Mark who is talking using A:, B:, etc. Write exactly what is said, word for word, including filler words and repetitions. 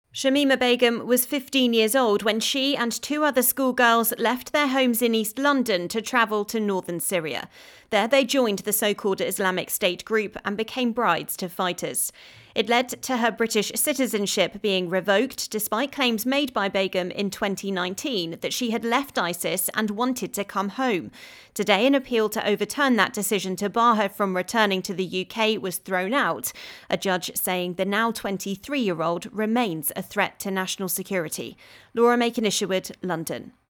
A: Shamima Begum was fifteen years old when she and two other schoolgirls left their homes in East London to travel to northern Syria. There they joined the so-called Islamic State group and became brides to fighters. It led to her British citizenship being revoked despite claims made by Begum in twenty nineteen that she had left ISIS and wanted to come home. Today, an appeal to overturn that decision to bar her from returning to the U K was thrown out, a judge saying the now twenty-three-year-old remains a threat to national security. Laura Macon-Isherwood, London.